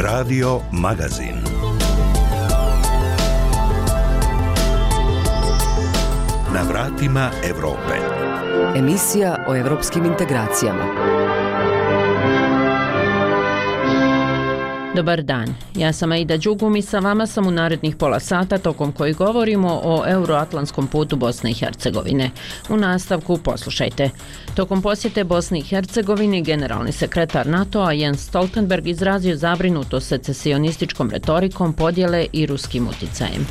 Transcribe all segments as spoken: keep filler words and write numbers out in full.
Radio Magazin. Na vratima Evrope. Emisija o evropskim integracijama. Dobar dan, ja sam Aida Đugum i sa vama sam u narednih pola sata tokom koji govorimo o euroatlantskom putu Bosne i Hercegovine. U nastavku poslušajte. Tokom posjete Bosni i Hercegovini generalni sekretar NATO-a Jens Stoltenberg izrazio zabrinutost secesionističkom retorikom podjele i ruskim uticajem.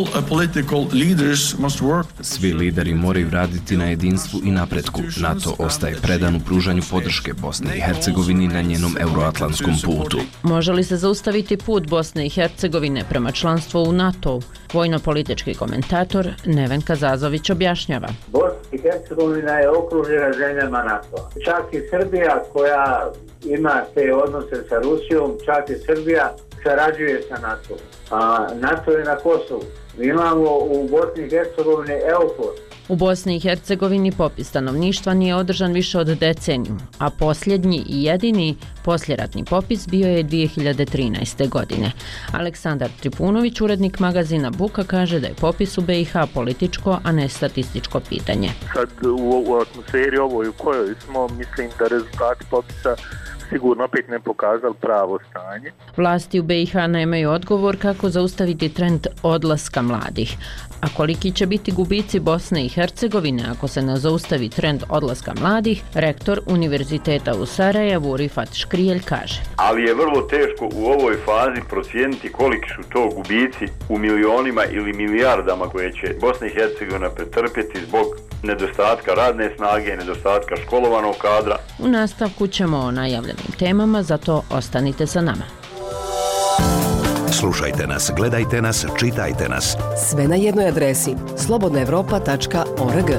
Svi lideri moraju raditi na jedinstvu i napretku. NATO ostaje predan u pružanju podrške Bosni i Hercegovini na njenom euroatlantskom putu. Može li se zaustaviti put Bosne i Hercegovine prema članstvu u NATO-u? Vojno-politički komentator Neven Kazazović objašnjava. Bosna i Hercegovina je okružena zemljama NATO-a. Čak i Srbija koja ima te odnose sa Rusijom, čak i Srbija sarađuje sa NATO-om. A NATO je na Kosovu. Mi imamo u Bosni i Hercegovini EUFOR. U Bosni i Hercegovini popis stanovništva nije održan više od deceniju, a posljednji i jedini posljeratni popis bio je dvije hiljade trinaeste. godine. Aleksandar Tripunović, urednik magazina Buka, kaže da je popis u B i H političko, a ne statističko pitanje. Sad u, u atmosferi ovoj u kojoj smo, mislim da rezultati popisa sigurno opet ne pokazali pravo stanje. Vlasti u B i H nemaju odgovor kako zaustaviti trend odlaska mladih. A koliki će biti gubici Bosne i Hercegovine ako se ne zaustavi trend odlaska mladih, rektor Univerziteta u Sarajevu Rifat Škrijelj kaže. Ali je vrlo teško u ovoj fazi procijeniti koliki su to gubici u milionima ili milijardama koje će Bosna i Hercegovina pretrpjeti zbog nedostatka radne snage, nedostatka školovanog kadra. U nastavku ćemo o najavljenim temama, zato ostanite sa nama. Slušajte nas, gledajte nas, čitajte nas. Sve na jednoj adresi slobodna evropa tačka org.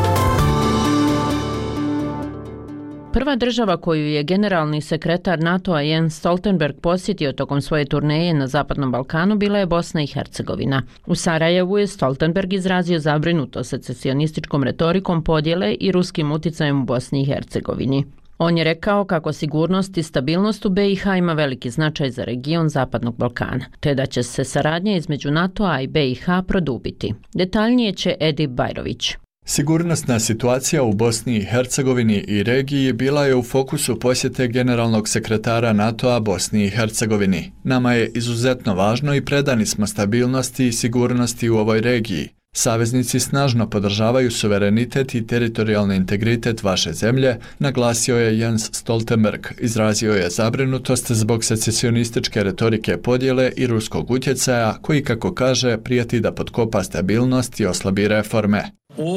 Prva država koju je generalni sekretar NATO-a Jens Stoltenberg posjetio tokom svoje turneje na Zapadnom Balkanu bila je Bosna i Hercegovina. U Sarajevu je Stoltenberg izrazio zabrinutost secesionističkom retorikom podjele i ruskim uticajem u Bosni i Hercegovini. On je rekao kako sigurnost i stabilnost u B i H ima veliki značaj za region Zapadnog Balkana, te da će se saradnja između NATO-a i B i H produbiti. Detaljnije će Edi Bajrović. Sigurnosna situacija u Bosni i Hercegovini i regiji bila je u fokusu posjete generalnog sekretara NATO-a Bosni i Hercegovini. Nama je izuzetno važno i predani smo stabilnosti i sigurnosti u ovoj regiji. Saveznici snažno podržavaju suverenitet i teritorijalni integritet vaše zemlje, naglasio je Jens Stoltenberg. Izrazio je zabrinutost zbog secesionističke retorike podjele i ruskog utjecaja, koji, kako kaže, prijeti da potkopa stabilnost i oslabi reforme.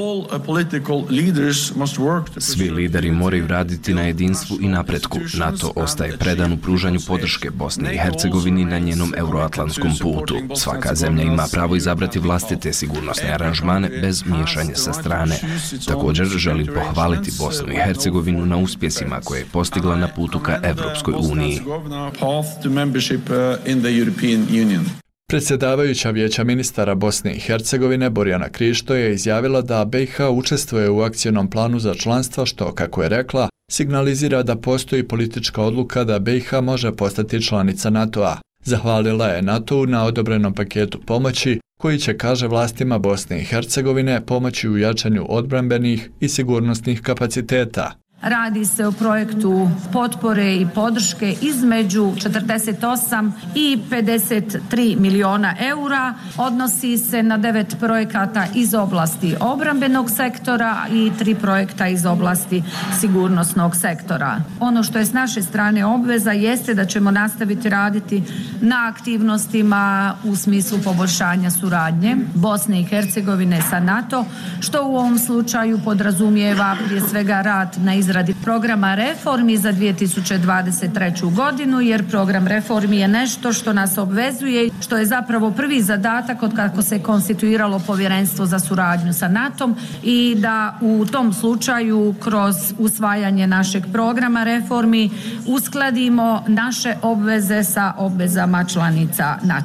Svi lideri moraju raditi na jedinstvu i napretku. NATO ostaje predan u pružanju podrške Bosni i Hercegovini na njenom euroatlantskom putu. Svaka zemlja ima pravo izabrati vlastite sigurnosne aranžmane bez miješanja sa strane. Također želim pohvaliti Bosnu i Hercegovinu na uspjesima koje je postigla na putu ka Evropskoj uniji. Predsjedavajuća Vijeća ministara Bosne i Hercegovine Borjana Krišto je izjavila da B i H učestvuje u akcionom planu za članstvo što, kako je rekla, signalizira da postoji politička odluka da B i H može postati članica NATO-a. Zahvalila je NATO-u na odobrenom paketu pomoći koji će, kaže vlastima Bosne i Hercegovine, pomoći u jačanju odbrambenih i sigurnosnih kapaciteta. Radi se o projektu potpore i podrške između četrdeset osam i pedeset tri miliona eura. Odnosi se na devet projekata iz oblasti obrambenog sektora i tri projekta iz oblasti sigurnosnog sektora. Ono što je s naše strane obveza jeste da ćemo nastaviti raditi na aktivnostima u smislu poboljšanja suradnje Bosne i Hercegovine sa NATO, što u ovom slučaju podrazumijeva prije svega rad na izradi programa reformi za dvije tisuće dvadeset treću. godinu, jer program reformi je nešto što nas obvezuje, što je zapravo prvi zadatak od kako se konstituiralo povjerenstvo za suradnju sa NATO-om i da u tom slučaju kroz usvajanje našeg programa reformi uskladimo naše obveze sa obvezama članica NATO.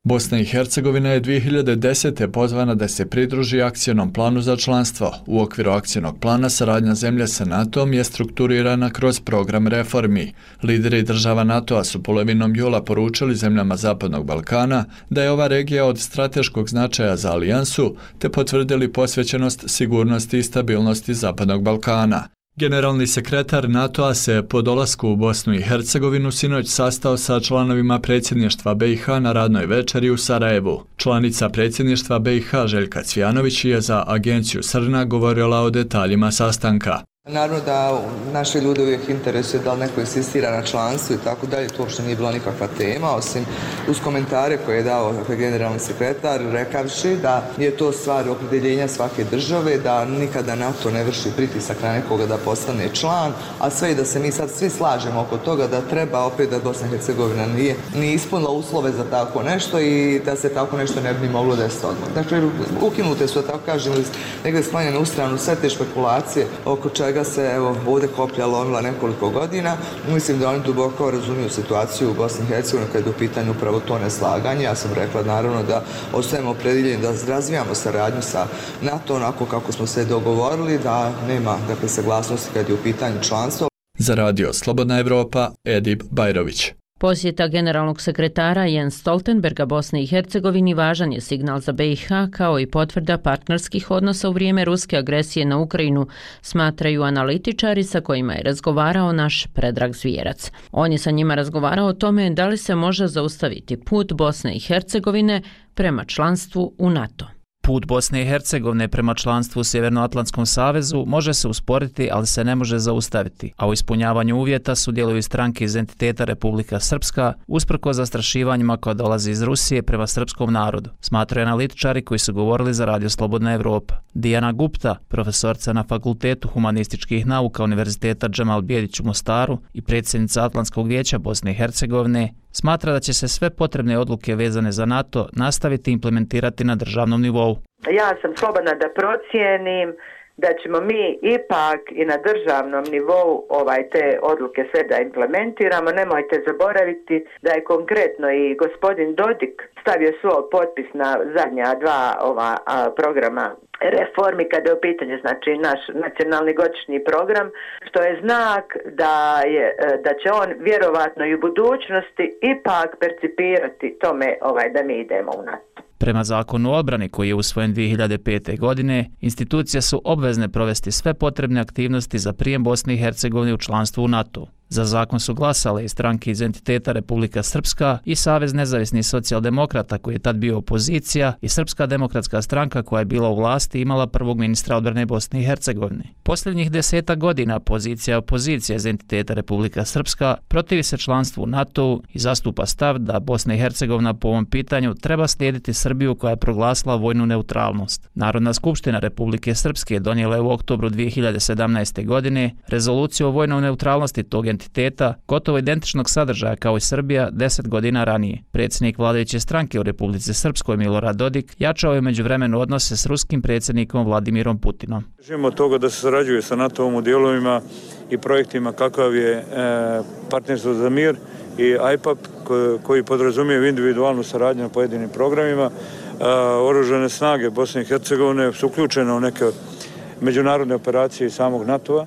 Bosna i Hercegovina je dvije hiljade desete. pozvana da se pridruži akcionom planu za članstvo. U okviru akcionog plana saradnja zemlje sa NATO-om je strukturirana kroz program reformi. Lideri država NATO-a su polovinom jula poručili zemljama Zapadnog Balkana da je ova regija od strateškog značaja za alijansu, te potvrdili posvećenost sigurnosti i stabilnosti Zapadnog Balkana. Generalni sekretar NATO-a se po dolasku u Bosnu i Hercegovinu sinoć sastao sa članovima predsjedništva B i H na radnoj večeri u Sarajevu. Članica predsjedništva B i H Željka Cvijanović je za agenciju Srna govorila o detaljima sastanka. Naravno da naše ljude uvijek interesuje da li neko insistira na članstvu i tako dalje, to uopšte nije bila nikakva tema, osim uz komentare koje je dao dakle, generalni sekretar, rekavši da je to stvar opredjeljenja svake države, da nikada NATO ne vrši pritisak na nekoga da postane član, a sve i da se mi sad svi slažemo oko toga da treba opet da Bosna i Hercegovina nije, nije ispunila uslove za tako nešto i da se tako nešto ne bi moglo desiti odmah. Dakle, ukinute su, da tako kažem, negdje sklonjene u stranu sve te špekulacije oko čega ga se evo, ovdje koplja lomila nekoliko godina. Mislim da oni duboko razumiju situaciju u Bosni i Hercegovini kad je u pitanju upravo to neslaganje. Ja sam rekla naravno da ostajemo opredjeljeni da razvijamo saradnju sa NATO onako kako smo se dogovorili, da nema dakle, saglasnosti kad je u pitanju članstvo. Za radio Slobodna Evropa, Edip Bajrović. Posjeta generalnog sekretara Jens Stoltenberga Bosne i Hercegovini važan je signal za B i H kao i potvrda partnerskih odnosa u vrijeme ruske agresije na Ukrajinu, smatraju analitičari sa kojima je razgovarao naš Predrag Zvijerac. On je sa njima razgovarao o tome da li se može zaustaviti put Bosne i Hercegovine prema članstvu u NATO. Put Bosne i Hercegovine prema članstvu u Sjevernoatlantskom savezu može se usporiti, ali se ne može zaustaviti, a u ispunjavanju uvjeta sudjeluju stranke iz entiteta Republika Srpska, usprkos zastrašivanjima koja dolazi iz Rusije prema srpskom narodu, smatraju analitičari koji su govorili za radio Slobodna Evropa. Dijana Gupta, profesorca na Fakultetu humanističkih nauka Univerziteta Džemal Bijedić u Mostaru i predsjednica Atlantskog vijeća Bosne i Hercegovine, smatra da će se sve potrebne odluke vezane za NATO nastaviti implementirati na državnom nivou. Ja sam slobodna da procijenim da ćemo mi ipak i na državnom nivou ovaj te odluke sve da implementiramo. Nemojte zaboraviti da je konkretno i gospodin Dodik stavio svoj potpis na zadnja dva ova a, programa reformi kada je u pitanju znači naš nacionalni godišnji program, što je znak da je da će on vjerovatno i u budućnosti ipak percipirati tome ovaj da mi idemo u NATO. Prema zakonu o odbrani koji je usvojen dvije hiljade pete. godine, institucije su obvezne provesti sve potrebne aktivnosti za prijem Bosne i Hercegovine u članstvo u NATO. Za zakon su glasale i stranke iz entiteta Republika Srpska i Savez nezavisnih socijaldemokrata koji je tad bio opozicija i Srpska demokratska stranka koja je bila u vlasti i imala prvog ministra odbrane Bosne i Hercegovine. Posljednjih deseta godina pozicija opozicija iz entiteta Republika Srpska protivi se članstvu u NATO i zastupa stav da Bosna i Hercegovina po ovom pitanju treba slijediti Srbiju koja je proglasila vojnu neutralnost. Narodna skupština Republike Srpske donijela je u oktobru dvije hiljade sedamnaeste. godine rezoluciju o vojnoj neutralnosti tog entiteta, gotovo identičnog sadržaja kao i Srbija deset godina ranije. Predsjednik vladajuće stranke u Republici Srpskoj Milorad Dodik jačao je međuvremenu odnose s ruskim predsjednikom Vladimirom Putinom. Želimo toga da se sarađuje sa NATO-om u dijelovima i projektima kakav je e, partnerstvo za mir i I P A P koji, koji podrazumije individualnu saradnju na pojedinim programima. E, oružane snage Bosne i Hercegovine su uključene u neke međunarodne operacije samog NATO-a,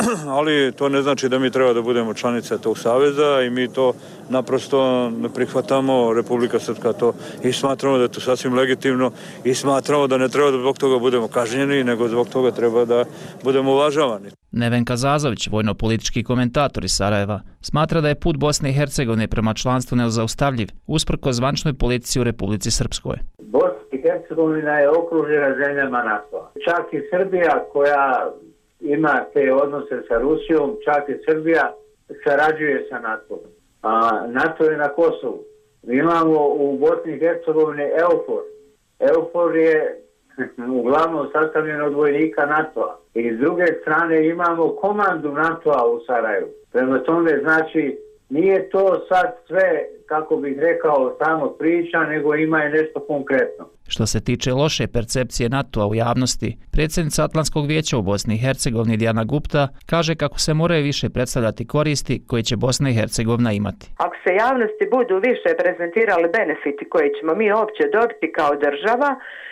ali to ne znači da mi treba da budemo članice tog saveza i mi to naprosto ne prihvatamo. Republika Srpska to i smatramo da je to sasvim legitimno i smatramo da ne treba da zbog toga budemo kažnjeni, nego zbog toga treba da budemo uvažavani. Nevenka Zazović, vojno-politički komentator iz Sarajeva, smatra da je put Bosne i Hercegovine prema članstvu nezaustavljiv, usprkos zvančnoj politici u Republici Srpskoj. Bosna i Hercegovina je okružena zemljama NATO-a. Čak i Srbija koja ima te odnose sa Rusijom, čak i Srbija sarađuje sa NATO. A NATO je na Kosovu. Mi imamo u Bosni i Hercegovini EUFOR. EUFOR je uglavnom sastavljen od vojnika NATO-a. I s druge strane imamo komandu NATO-a u Sarajevu. Prema tome znači nije to sad sve, kako bih rekao, samo priča, nego ima i nešto konkretno. Što se tiče loše percepcije NATO-a u javnosti, predsjednica Atlantskog vijeća u Bosni i Hercegovini Dijana Gupta kaže kako se moraju više predstavljati koristi koje će Bosna i Hercegovina imati. Ako se javnosti budu više prezentirali benefiti koje ćemo mi uopće dobiti kao država,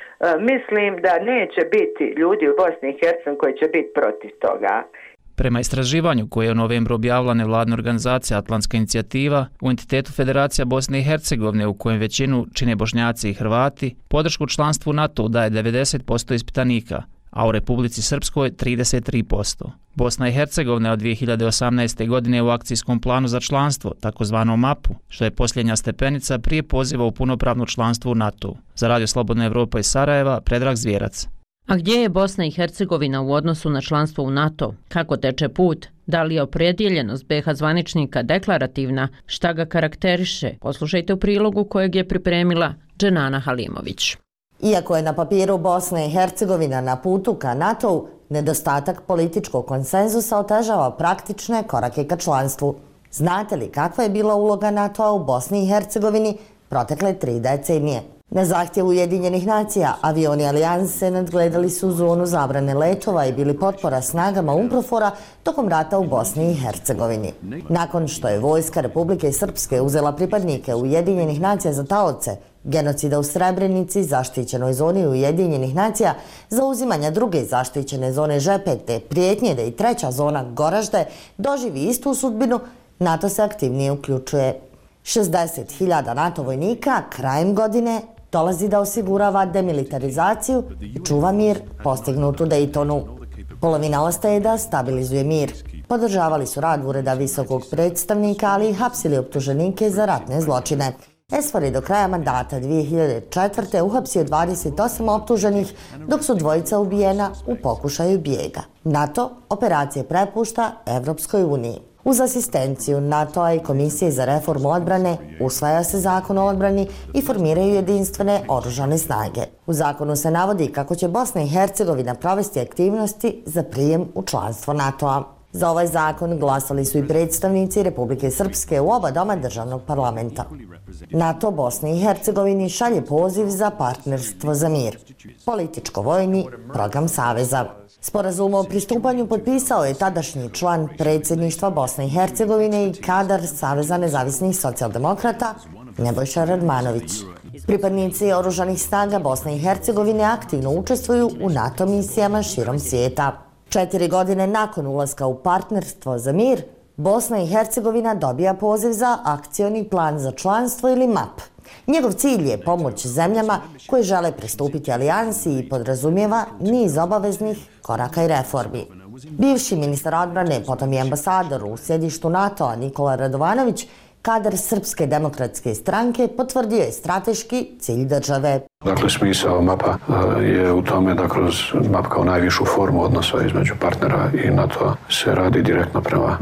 mislim da neće biti ljudi u Bosni i Hercegovini koji će biti protiv toga. Prema istraživanju koje je u novembru objavila nevladna organizacija Atlantska inicijativa, u entitetu Federacija Bosne i Hercegovine, u kojem većinu čine Bošnjaci i Hrvati, podršku članstvu NATO daje devedeset posto ispitanika, a u Republici Srpskoj trideset tri posto. Bosna i Hercegovina od dvije hiljade osamnaeste. godine u akcijskom planu za članstvo, takozvanom mapu, što je posljednja stepenica prije poziva u punopravno članstvo u NATO. Za Radio Slobodna Evropa iz Sarajeva, Predrag Zvjerac. A gdje je Bosna i Hercegovina u odnosu na članstvo u NATO? Kako teče put? Da li je opredjeljenost be ha zvaničnika deklarativna? Šta ga karakteriše? Poslušajte u prilogu kojeg je pripremila Dženana Halimović. Iako je na papiru Bosna i Hercegovina na putu ka NATO-u, nedostatak političkog konsenzusa otežava praktične korake ka članstvu. Znate li kakva je bila uloga NATO-a u Bosni i Hercegovini protekle tri decenije? Na zahtjev Ujedinjenih nacija, avioni Alijanse nadgledali su zonu zabrane letova i bili potpora snagama UNPROFOR-a tokom rata u Bosni i Hercegovini. Nakon što je vojska Republike Srpske uzela pripadnike Ujedinjenih nacija za taoce, genocida u Srebrenici, zaštićenoj zoni Ujedinjenih nacija, zauzimanja druge zaštićene zone Žepet te prijetnje da i treća zona Goražde doživi istu sudbinu, NATO se aktivnije uključuje. šezdeset hiljada NATO vojnika krajem godine dolazi da osigurava demilitarizaciju i čuva mir postignut u Dejtonu. Polovina ostaje da stabilizuje mir. Podržavali su rad ureda visokog predstavnika, ali i hapsili optuženike za ratne zločine. ESFOR je do kraja mandata dvije hiljade četvrte. uhapsio dvadeset osam optuženih, dok su dvojica ubijena u pokušaju bijega. NATO operacije prepušta Evropskoj uniji. Uz asistenciju NATO-a i Komisije za reformu odbrane usvaja se zakon o odbrani i formiraju jedinstvene oružane snage. U zakonu se navodi kako će Bosna i Hercegovina provesti aktivnosti za prijem u članstvo NATO-a. Za ovaj zakon glasali su i predstavnici Republike Srpske u oba doma državnog parlamenta. NATO Bosni i Hercegovini šalje poziv za partnerstvo za mir, političko-vojni program Saveza. Sporazum o pristupanju potpisao je tadašnji član predsjedništva Bosne i Hercegovine i kadar Saveza nezavisnih socijaldemokrata Nebojša Radmanović. Pripadnici oružanih snaga Bosne i Hercegovine aktivno učestvuju u NATO misijama širom svijeta. Četiri godine nakon ulaska u partnerstvo za mir, Bosna i Hercegovina dobija poziv za akcioni plan za članstvo ili map. Njegov cilj je pomoć zemljama koje žele pristupiti alijansi i podrazumijeva niz obaveznih koraka i reformi. Bivši ministar odbrane, potom i ambasador u sjedištu NATO-a Nikola Radovanović, kadar Srpske demokratske stranke, potvrdio je strateški cilj države. Dakle, smisao mapa je u tome da kroz map kao najvišu formu odnosa između partnera i NATO-a se radi direktno prema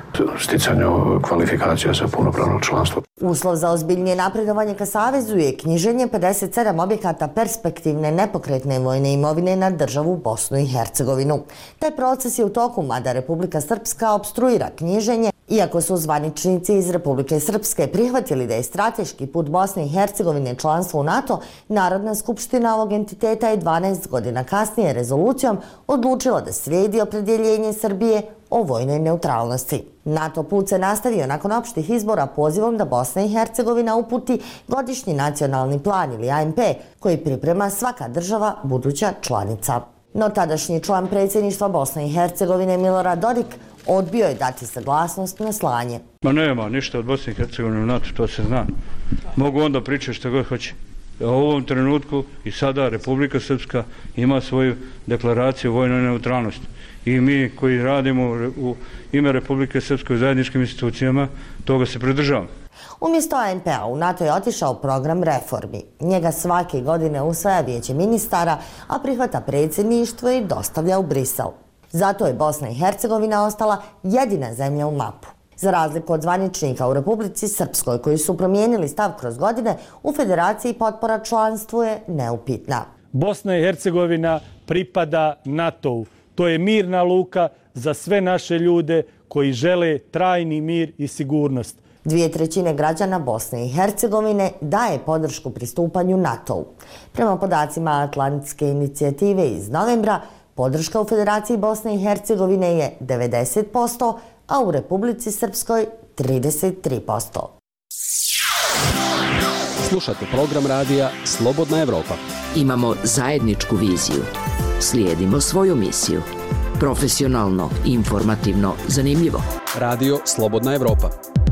sticanju kvalifikacija za punopravno članstvo. Uslov za ozbiljnije napredovanje ka Savezu je knjiženje pedeset sedam objekata perspektivne nepokretne vojne imovine na državu Bosnu i Hercegovinu. Taj proces je u toku, mada Republika Srpska opstruira knjiženje, iako su zvaničnici iz Republike Srpske prihvatili da je strateški put Bosne i Hercegovine članstvo u NATO, Narodna skupština ovog entiteta je dvanaest godina kasnije rezolucijom odlučila da slijedi opredjeljenje Srbije o vojnoj neutralnosti. NATO put se nastavio nakon opštih izbora pozivom da Bosna i Hercegovina uputi godišnji nacionalni plan ili A N P koji priprema svaka država buduća članica. No tadašnji član predsjedništva Bosne i Hercegovine Milorad Dodik odbio je dati saglasnost na slanje. Ma nema ništa od Bosne i Hercegovine u NATO, to se zna. Mogu onda pričati što god hoće. U ovom trenutku i sada Republika Srpska ima svoju deklaraciju o vojnoj neutralnosti. I mi koji radimo u ime Republike Srpske u zajedničkim institucijama, toga se pridržavamo. Umjesto A N P-a u NATO je otišao program reformi. Njega svake godine usvaja vijeće ministara, a prihvata predsjedništvo i dostavlja u Brisel. Zato je Bosna i Hercegovina ostala jedina zemlja u mapu. Za razliku od zvaničnika u Republici Srpskoj koji su promijenili stav kroz godine, u Federaciji potpora članstvu je neupitna. Bosna i Hercegovina pripada NATO-u. To je mirna luka za sve naše ljude koji žele trajni mir i sigurnost. Dvije trećine građana Bosne i Hercegovine daje podršku pristupanju NATO-u. Prema podacima Atlantske inicijative iz novembra, podrška u Federaciji Bosne i Hercegovine je devedeset posto, a u Republici Srpskoj trideset tri posto. Slušate program radija Slobodna Evropa. Imamo zajedničku viziju. Slijedimo svoju misiju. Profesionalno, informativno, zanimljivo. Radio Slobodna Evropa.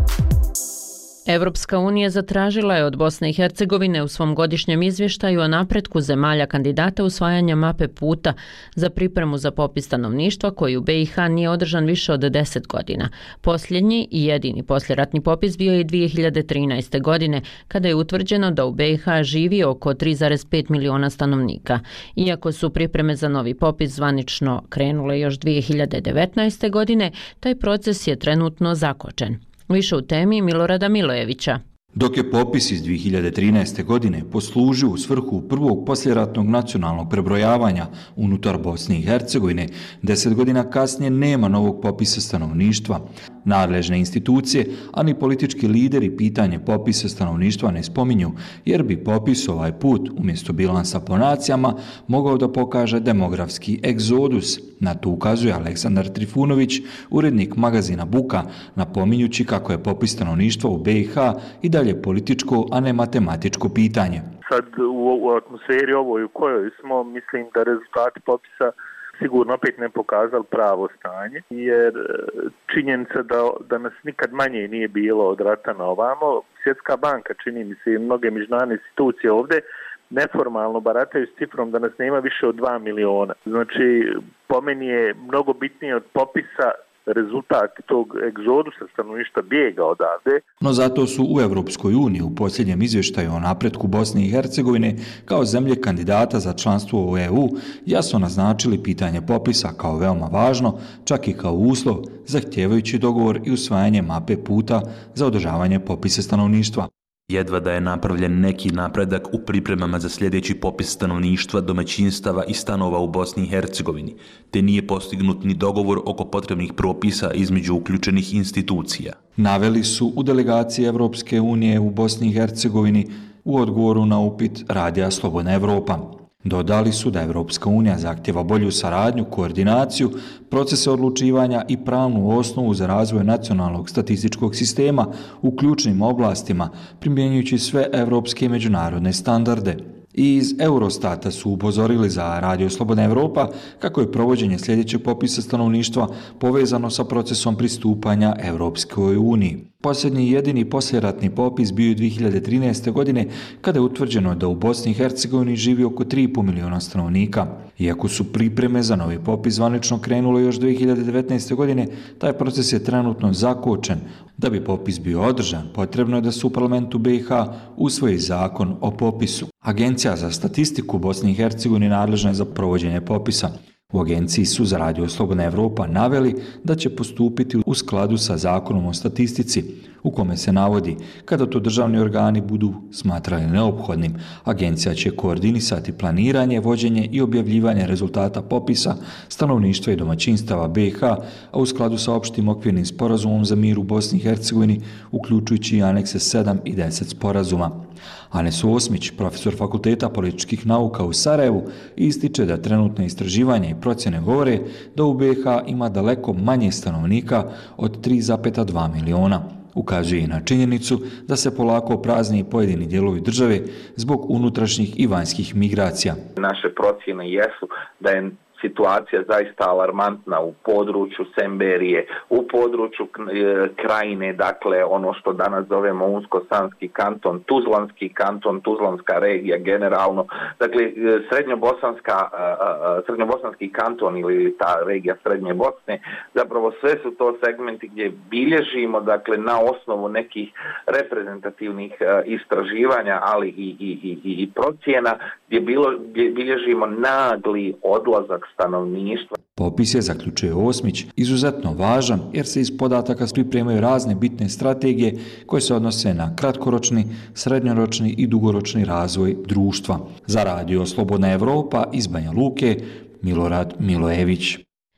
Evropska unija zatražila je od Bosne i Hercegovine u svom godišnjem izvještaju o napretku zemalja kandidata usvajanja mape puta za pripremu za popis stanovništva koji u B i H nije održan više od deset godina. Posljednji i jedini posljeratni popis bio je dvije hiljade trinaeste. godine, kada je utvrđeno da u B i H živi oko tri zarez pet miliona stanovnika. Iako su pripreme za novi popis zvanično krenule još dvije hiljade devetnaeste. godine, taj proces je trenutno zakočen. Više u temi Milorada Milojevića. Dok je popis iz dvije hiljade trinaeste. godine poslužio u svrhu prvog posljeratnog nacionalnog prebrojavanja unutar Bosne i Hercegovine, deset godina kasnije nema novog popisa stanovništva. Nadležne institucije, a ni politički lideri pitanje popisa stanovništva ne spominju, jer bi popis ovaj put, umjesto bilansa po nacijama, mogao da pokaže demografski egzodus. Na to ukazuje Aleksandar Trifunović, urednik magazina Buka, napominjući kako je popis stanovništva u B i H i dalje političko, a ne matematičko pitanje. Sad u, u atmosferi ovoj u kojoj smo, mislim da rezultati popisa sigurno opet ne pokazali pravo stanje, jer činjenica da, da nas nikad manje nije bilo od rata na ovamo. Svjetska banka, čini mi se, i mnoge međunarodne institucije ovdje neformalno barataju s cifrom da nas nema više od dva miliona. Znači, po meni je mnogo bitnije od popisa rezultat tog egzodusa stanovništva bijega odavde. No zato su u Evropskoj uniji u posljednjem izvještaju o napretku Bosne i Hercegovine kao zemlje kandidata za članstvo u E U jasno naznačili pitanje popisa kao veoma važno, čak i kao uslov zahtijevajući dogovor i usvajanje mape puta za održavanje popisa stanovništva. Jedva da je napravljen neki napredak u pripremama za sljedeći popis stanovništva, domaćinstava i stanova u Bosni i Hercegovini, te nije postignut ni dogovor oko potrebnih propisa između uključenih institucija. Naveli su u delegaciji Evropske unije u Bosni i Hercegovini u odgovoru na upit Radija Slobodna Evropa. Dodali su da Evropska unija zahtjeva bolju saradnju, koordinaciju, procese odlučivanja i pravnu osnovu za razvoj nacionalnog statističkog sistema u ključnim oblastima, primjenjujući sve evropske i međunarodne standarde. I iz Eurostata su upozorili za Radio Slobodna Evropa kako je provođenje sljedećeg popisa stanovništva povezano sa procesom pristupanja Evropskoj uniji. Posljednji i jedini posljeratni popis bio je dvije hiljade trinaeste. godine kada je utvrđeno da u Bosni i Hercegovini živi oko tri i pol miliona stanovnika. Iako su pripreme za novi popis zvanično krenule još dvije hiljade devetnaeste. godine, taj proces je trenutno zakočen. Da bi popis bio održan, potrebno je da se u parlamentu B i H usvoji zakon o popisu. Agencija za statistiku Bosne i Hercegovine nadležna je za provođenje popisa. U agenciji su za Radio Slobodna Evropa naveli da će postupiti u skladu sa zakonom o statistici, u kome se navodi kada to državni organi budu smatrali neophodnim, agencija će koordinisati planiranje, vođenje i objavljivanje rezultata popisa stanovništva i domaćinstava B i H, a u skladu sa opštim okvirnim sporazumom za mir u Bosni i Hercegovini, uključujući i anekse sedam i deset sporazuma. Anes Osmić, profesor Fakulteta političkih nauka u Sarajevu, ističe da trenutne istraživanja i procjene govore da u B i H ima daleko manje stanovnika od tri zarez dva miliona. Ukazuje i na činjenicu da se polako prazni pojedini dijelovi države zbog unutrašnjih i vanjskih migracija. Naše procjene jesu da je situacija zaista alarmantna u području Semberije, u području Krajine, dakle ono što danas zovemo Unsko-Sanski kanton, Tuzlanski kanton, Tuzlanska regija generalno, dakle srednjobosanska, srednjobosanski kanton ili ta regija Srednje Bosne, zapravo sve su to segmenti gdje bilježimo, dakle na osnovu nekih reprezentativnih istraživanja, ali i, i, i, i procjena, gdje, bilo, gdje bilježimo nagli odlazak stanovništva. Popis je, zaključuje Osmić, izuzetno važan jer se iz podataka pripremaju razne bitne strategije koje se odnose na kratkoročni, srednjoročni i dugoročni razvoj društva. Za Radio Slobodna Evropa iz Banja Luke, Milorad Milojević.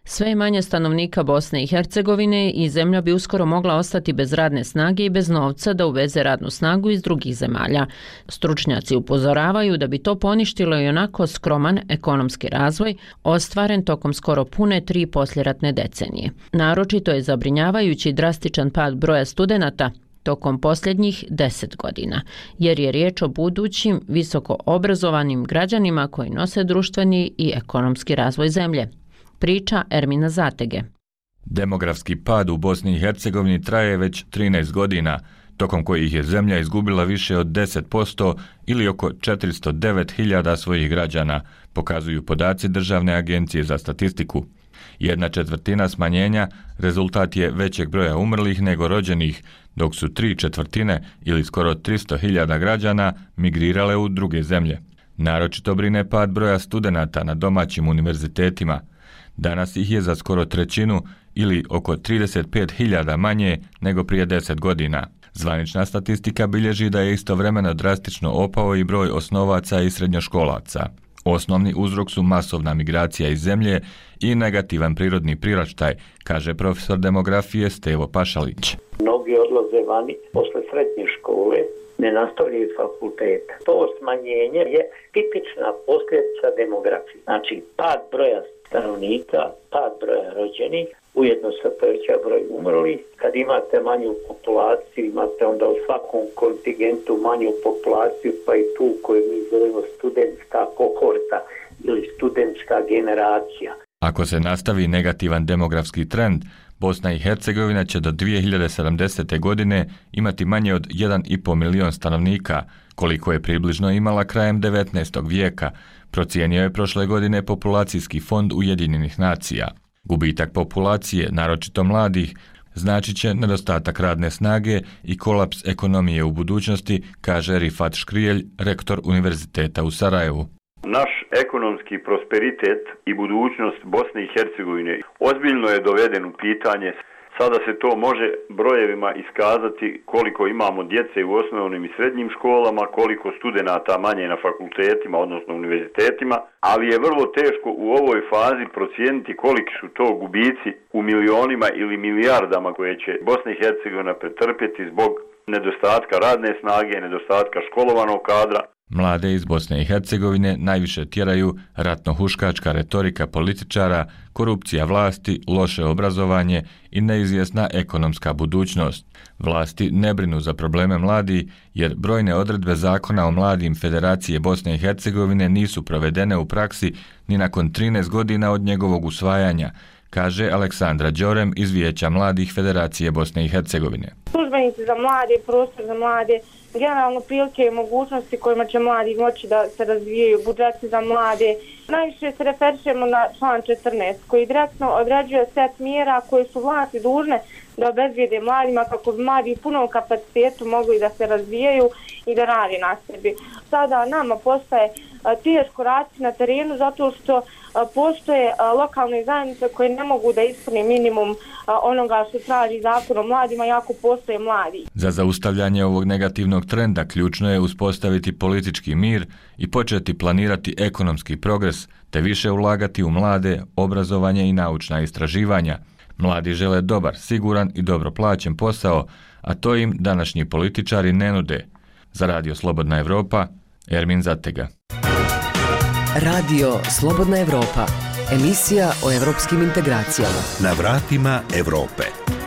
Sve je manje stanovnika Bosne i Hercegovine i zemlja bi uskoro mogla ostati bez radne snage i bez novca da uveze radnu snagu iz drugih zemalja. Stručnjaci upozoravaju da bi to poništilo i onako skroman ekonomski razvoj ostvaren tokom skoro pune tri posljeratne decenije. Naročito je zabrinjavajući drastičan pad broja studenata tokom posljednjih deset godina, jer je riječ o budućim visoko obrazovanim građanima koji nose društveni i ekonomski razvoj zemlje. Priča Ermina Zatege. Demografski pad u Bosni i Hercegovini traje već trinaest godina, tokom kojih je zemlja izgubila više od deset posto ili oko četiristo devet hiljada svojih građana, pokazuju podaci Državne agencije za statistiku. Jedna četvrtina smanjenja rezultat je većeg broja umrlih nego rođenih, dok su tri četvrtine ili skoro tristo hiljada građana migrirale u druge zemlje. Naročito brine pad broja studenata na domaćim univerzitetima. Danas ih je za skoro trećinu ili oko trideset pet hiljada manje nego prije deset godina. Zvanična statistika bilježi da je istovremeno drastično opao i broj osnovaca i srednjoškolaca. Osnovni uzrok su masovna migracija iz zemlje i negativan prirodni priraštaj, kaže profesor demografije Stevo Pašalić. Mnogi odlaze vani posle srednje škole, ne nastavljaju fakulteta. To smanjenje je tipična posljedica demografije. Znači, pad broja stanovnika, pad broja rođenih, ujedno se poveća broj umrlih. Kad imate manju populaciju, imate onda u svakom kontingentu manju populaciju, pa i tu koju mi zovemo studentska kohorta ili studentska generacija. Ako se nastavi negativan demografski trend, Bosna i Hercegovina će do dvije hiljade sedamdesete. godine imati manje od jedan i pol milion stanovnika, koliko je približno imala krajem devetnaestog vijeka, procijenio je prošle godine Populacijski fond Ujedinjenih nacija. Gubitak populacije, naročito mladih, značit će nedostatak radne snage i kolaps ekonomije u budućnosti, kaže Rifat Škrijelj, rektor Univerziteta u Sarajevu. Naš ekonomski prosperitet i budućnost Bosne i Hercegovine ozbiljno je doveden u pitanje. Sada se to može brojevima iskazati koliko imamo djece u osnovnim i srednjim školama, koliko studenata manje na fakultetima, odnosno univerzitetima, ali je vrlo teško u ovoj fazi procijeniti koliki su to gubici u milionima ili milijardama koje će Bosna i Hercegovina pretrpjeti zbog nedostatka radne snage, nedostatka školovanog kadra. Mlade iz Bosne i Hercegovine najviše tjeraju ratno-huškačka retorika političara, korupcija vlasti, loše obrazovanje i neizvjesna ekonomska budućnost. Vlasti ne brinu za probleme mladih jer brojne odredbe zakona o mladim Federacije Bosne i Hercegovine nisu provedene u praksi ni nakon trinaest godina od njegovog usvajanja, kaže Aleksandra Đorem iz Vijeća mladih Federacije Bosne i Hercegovine. Službenici za mlade, prostor za mlade, generalno prilike i mogućnosti kojima će mladi moći da se razvijaju, budžeti za mlade. Najviše se referišemo na član četrnaest koji direktno određuje set mjera koje su vlasti dužne da obezbijede mladima kako bi mladi u punom kapacitetu mogli da se razvijaju i da radi na sebi. Sada nama postaje teško raditi na terenu zato što postoje lokalne zajednice koje ne mogu da ispune minimum onoga što traži zakon o mladima, jako postoje mladi. Za zaustavljanje ovog negativnog trenda ključno je uspostaviti politički mir i početi planirati ekonomski progres, te više ulagati u mlade, obrazovanje i naučna istraživanja. Mladi žele dobar, siguran i dobro plaćen posao, a to im današnji političari ne nude. Za Radio Slobodna Evropa, Ermin Zatega. Radio Slobodna Evropa, emisija o evropskim integracijama. Na vratima Evrope.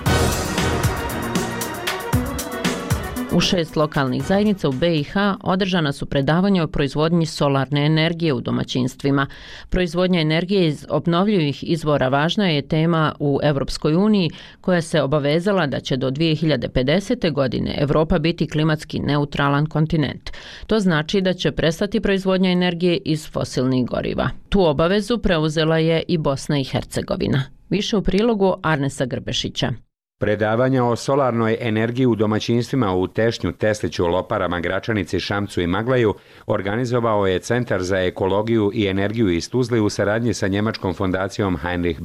U šest lokalnih zajednica u be i ha održana su predavanja o proizvodnji solarne energije u domaćinstvima. Proizvodnja energije iz obnovljivih izvora važna je tema u Evropskoj uniji koja se obavezala da će do dvije hiljade pedesete. godine Evropa biti klimatski neutralan kontinent. To znači da će prestati proizvodnja energije iz fosilnih goriva. Tu obavezu preuzela je i Bosna i Hercegovina. Više u prilogu Arnesa Grbešića. Predavanja o solarnoj energiji u domaćinstvima u Tešnju, Tesliću, Loparama, Gračanici, Šamcu i Maglaju organizovao je Centar za ekologiju i energiju iz Tuzle u saradnji sa njemačkom fondacijom Heinrich Bell.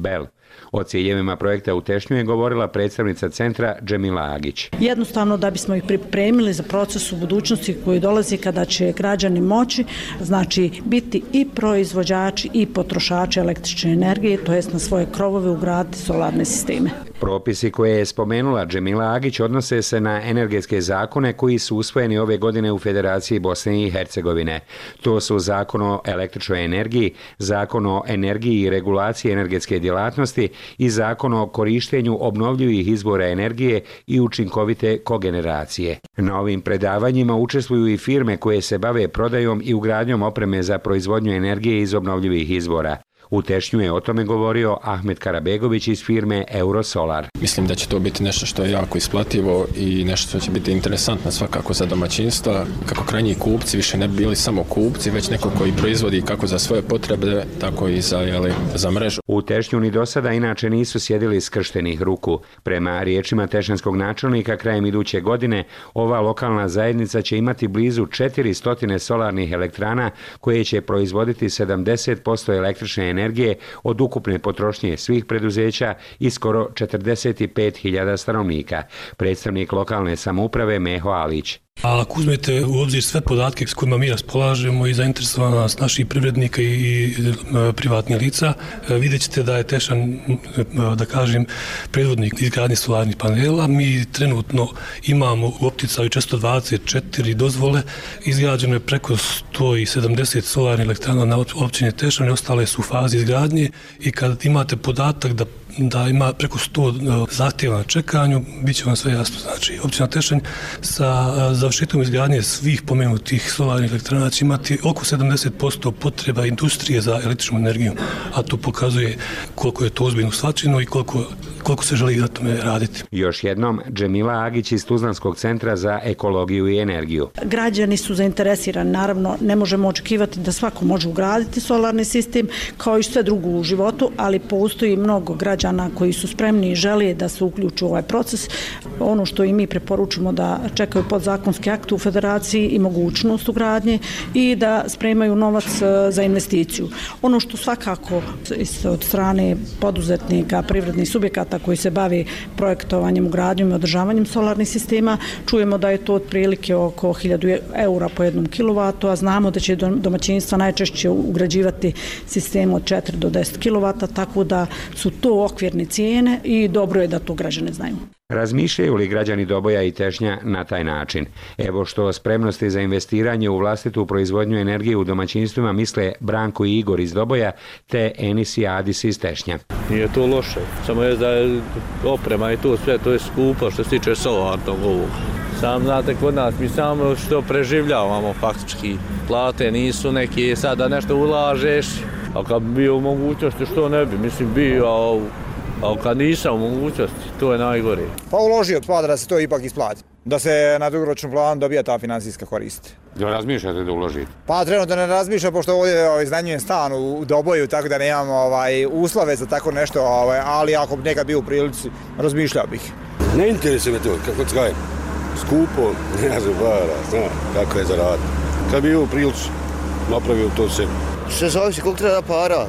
O ciljevima projekta u Tešnju je govorila predstavnica centra Džemila Agić. Jednostavno da bismo ih pripremili za proces u budućnosti koji dolazi kada će građani moći, znači biti i proizvođači i potrošači električne energije, to jest na svoje krovove ugraditi solarne sisteme. Propisi koje je spomenula Džemila Agić odnose se na energetske zakone koji su usvojeni ove godine u Federaciji Bosne i Hercegovine. To su Zakon o električnoj energiji, Zakon o energiji i regulaciji energetske djelatnosti i Zakon o korištenju obnovljivih izvora energije i učinkovite kogeneracije. Na ovim predavanjima učestvuju i firme koje se bave prodajom i ugradnjom opreme za proizvodnju energije iz obnovljivih izvora. U Tešnju je o tome govorio Ahmet Karabegović iz firme Eurosolar. Mislim da će to biti nešto što je jako isplativo i nešto što će biti interesantno svakako za domaćinstva, kako krajnji kupci više ne bi bili samo kupci, već neko koji proizvodi kako za svoje potrebe, tako i za, jeli, za mrežu. U Tešnju ni do sada inače nisu sjedili skrštenih ruku. Prema riječima tešnjanskog načelnika, krajem iduće godine ova lokalna zajednica će imati blizu četiristo solarnih elektrana koje će proizvoditi sedamdeset posto električne energije energije od ukupne potrošnje svih preduzeća i skoro četrdeset pet hiljada stanovnika. Predstavnik lokalne samouprave Meho Alić. A ako uzmete u obzir sve podatke s kojima mi raspolažemo i zainteresovanost naših privrednika i privatnih lica, vidjet ćete da je Tešan, da kažem, predvodnik izgradnje solarnih panela. Mi trenutno imamo u opticaju četiristo dvadeset četiri dozvole, izgrađeno je preko sto sedamdeset solarnih elektrana na općini Tešan i ostale su u fazi izgradnje i kad imate podatak da da ima preko sto zahtjeva na čekanju, bit će vam sve jasno. Znači, općina Tešanj sa završetkom izgradnje svih pomenutih solarnih elektrana će imati oko sedamdeset posto potreba industrije za električnu energiju, a to pokazuje koliko je to ozbiljno shvaćeno i koliko, koliko se želi na tome raditi. Još jednom, Džemila Agić iz Tuzlanskog centra za ekologiju i energiju. Građani su zainteresirani, naravno ne možemo očekivati da svako može ugraditi solarni sistem kao i sve drugo u životu, ali postoji mnogo građana koji su spremni i žele da se uključu u ovaj proces. Ono što i mi preporučimo da čekaju podzakonski akt u federaciji i mogućnost ugradnje i da spremaju novac za investiciju. Ono što svakako od strane poduzetnika, privrednih subjekata koji se bavi projektovanjem, ugradnjom i održavanjem solarnih sistema, čujemo da je to otprilike oko hiljadu eura po jednom kilovatu, a znamo da će domaćinstva najčešće ugrađivati sistem od četiri do deset kilovata, tako da su to okvirne cijene i dobro je da to građane znaju. Razmišljaju li građani Doboja i Tešnja na taj način? Evo što o spremnosti za investiranje u vlastitu proizvodnju energije u domaćinstvima misle Branko i Igor iz Doboja te Enis i Adis iz Tešnja. Nije to loše, samo je da je oprema i to sve, to je skupo što se tiče solarnog ovog. Sam znate, kod nas mi samo što preživljavamo faktički. Plate nisu neke, sada nešto ulažeš, a kad bi bio u mogućnosti što ne bi, mislim bio, a, a kad nisam u mogućnosti, to je najgore. Pa uložio pa da se to ipak isplati, da se na dugoročnom planu dobija ta financijska korist. Da razmišljate da uložite? Pa trenutno ne razmišljam, pošto ovdje iznajmljujem stan u Doboju, tako da nemam ovaj, uslove za tako nešto, ovaj, ali ako bi nekad bio u prilici, razmišljao bih. Ne interesuje me to, kako skajem. Skupo, ne znam, para, znam kako je zaraditi. Kad bi bio u prilici, napravio to sebi. Sve zavisi koliko treba para.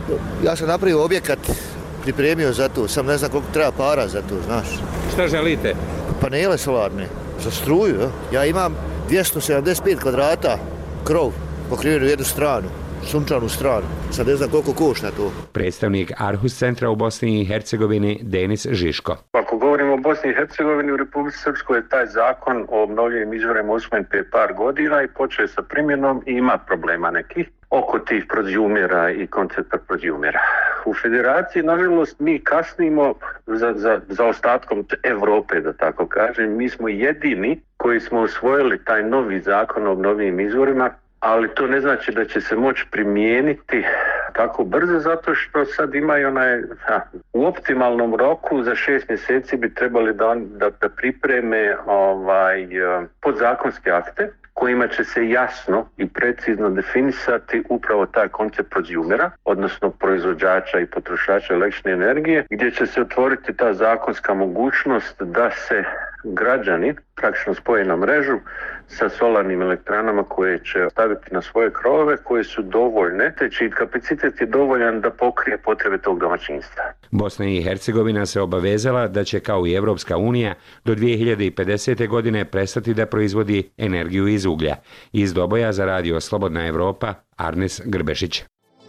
Ja sam napravio objekat, pripremio za to, sam ne znam koliko treba para za to, znaš. Šta želite? Panele solarne, za struju. Ja imam dvjesto sedamdeset pet kvadrata krov pokriven u jednu stranu, sunčanu stranu. Sad ne znam koliko košta to. Predstavnik Arhus centra u Bosni i Hercegovini Denis Žiško. Ako govorimo o Bosni i Hercegovini, u Republici Srpskoj je taj zakon o obnovljivim izvorima usvojen prije par godina i počeo je sa primjenom i ima problema nekih oko tih prozjumera i koncepta prozjumera. U federaciji, nažalost, mi kasnimo za, za, za ostatkom Evrope, da tako kažem. Mi smo jedini koji smo usvojili taj novi zakon o obnovljivim izvorima, ali to ne znači da će se moći primijeniti tako brzo, zato što sad imaju onaj, ha, u optimalnom roku za šest mjeseci bi trebali da, da, da pripreme ovaj, podzakonske akte kojima će se jasno i precizno definisati upravo taj koncept prozjumera, odnosno proizvođača i potrošača električne energije, gdje će se otvoriti ta zakonska mogućnost da se građani praktično spoje na mrežu sa solarnim elektranama koje će staviti na svoje krovove koje su dovoljne, te čiji kapacitet je dovoljan da pokrije potrebe tog domaćinstva. Bosna i Hercegovina se obavezala da će kao i Evropska unija do dvije hiljade pedesete. godine prestati da proizvodi energiju iz uglja. Iz Doboja za radio Slobodna Evropa, Arnes Grbešić.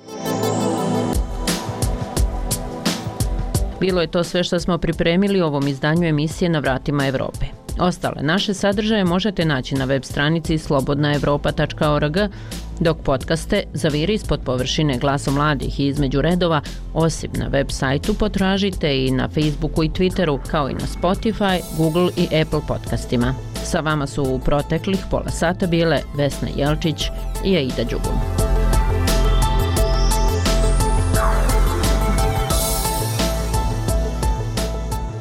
Bilo je to sve što smo pripremili u ovom izdanju emisije Na vratima Evrope. Ostale naše sadržaje možete naći na web stranici slobodna evropa tačka org, dok podcaste Zaviri ispod površine glasom mladih i između redova, osim na web sajtu, potražite i na Facebooku i Twitteru, kao i na Spotify, Google i Apple podcastima. Sa vama su u proteklih pola sata bile Vesna Jelčić i Aida Đugum.